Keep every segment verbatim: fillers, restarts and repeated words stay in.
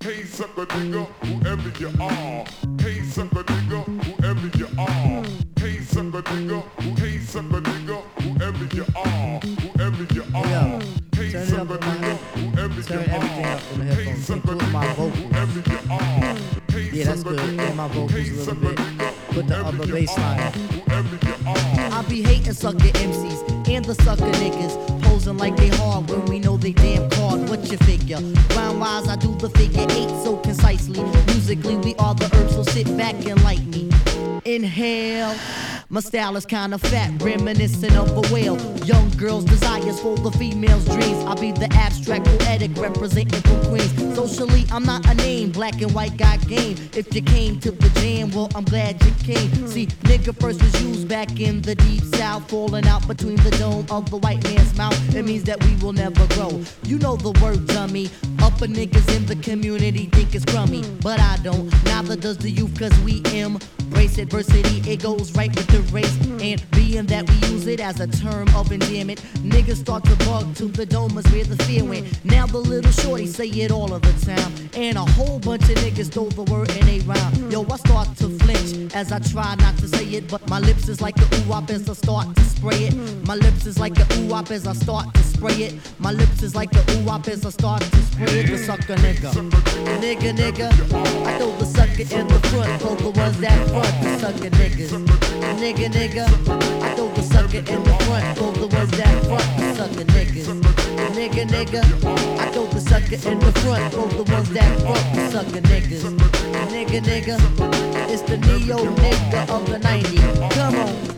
Hey sucker nigga, whoever you are. Hey sucker nigga, whoever you are. Hey sucker nigga, who hey sucker nigga, whoever you are, whoever you are. Hey Turn it up sucker in my nigga, whoever you Turn everything are. up in the Hey headphones, sucker including my nigga, vocals. whoever you are. Hey Yeah, that's sucker good. nigga, And my vocals a hey little sucker bit. nigga, Put the whoever other you bass are, line. whoever you are. I be hating sucker M Cs and the sucker niggas, posing like they hard when we know they damn card. What you figure? Rhyme wise, I do the figure eight so concisely. Musically, we are the herbs, so sit back and like me. Inhale. My style is kinda fat, reminiscent of a whale. Young girls' desires for the female's dreams. I'll be the abstract poetic representing for Queens. Socially, I'm not a name, black and white got game. If you came to the jam, well, I'm glad you came. See, nigga first was used back in the deep south, falling out between the dome of the white man's mouth. It means that we will never grow. You know the word, dummy. Upper niggas in the community think it's crummy, but I don't. Neither does the youth, cause we embrace adversity. It goes right with the race, and being that we use it as a term of endearment, niggas start to bug to the dome is where the fear went. Now the little shorty say it all of the time, and a whole bunch of niggas stole the word in a rhyme. Yo, I start to flinch as I try not to say it, but my lips is like a ooh-wop as I start to spray it. My lips is like a ooh-wop as I start to spray it. My lips is like a ooh-wop as I start to spray it. The sucker nigga, nigga, nigga, I throw the sucker in the front for the ones that front. The sucker niggas, nigga, nigga, I throw the sucker in the front for the ones that front. The sucker niggas, nigga, nigga, I throw the sucker in the front for the ones that front. The sucker niggas, nigga, nigga, it's the neo nigga of the nineties. Come on.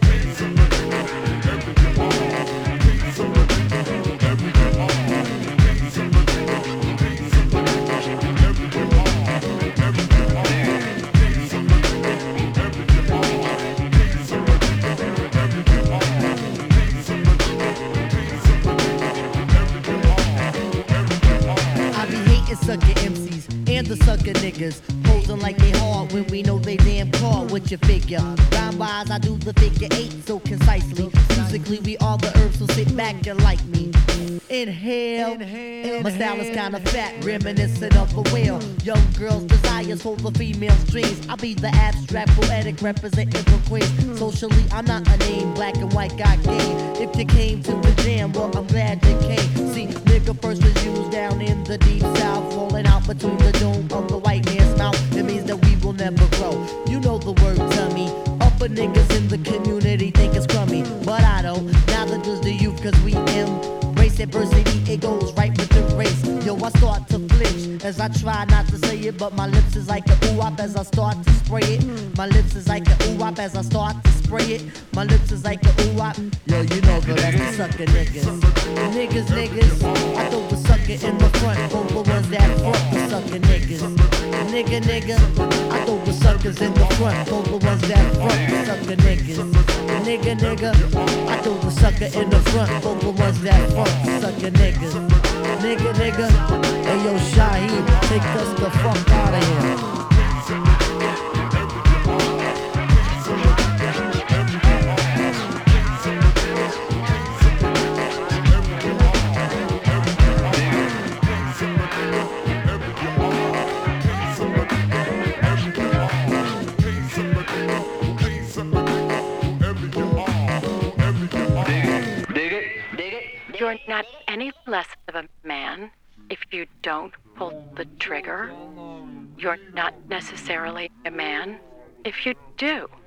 Sucker M Cs and the sucker niggas, posing like they hard when we know they damn card. What you figure? Rhyme wise, I do the figure eight so concisely. Musically, we are the herbs, so sit back and like me. Inhale. Inhale. My style is kinda fat, reminiscent of a whale. Young girls' desires for the female's dreams. I'll be the abstract poetic representing for Queens. Socially, I'm not a name, black and white got game. If you came to the jam, well, I'm glad you came. See, nigga first was used down in the deep south, falling out between the dome of the white man's mouth. It means that we will never grow. You know the word, tummy. Upper niggas in the community think it's crummy, but I don't. Neither does the youth, cause we embrace adversity. It goes right with the race. Yo, I start to flinch as I try not to say it, but my lips is like a ooh-wop as I start to spray it. My lips is like a ooh-wop as I start to spray it. My lips is like a ooh-wop. Yo, you know though, that's the sucker niggas. Niggas, niggas, I throw the sucker in the front for the ones that front. The sucker niggas. Nigga, nigga, I throw the suckers in the front for the ones that front. The sucker niggas. Nigga, nigga, I throw the sucker in the front for the ones that front. The sucker niggas. Nigga, nigga, hey yo, Shaheed, take us the fuck out of here. You're not any less of a man if you don't pull the trigger. You're not necessarily a man if you do.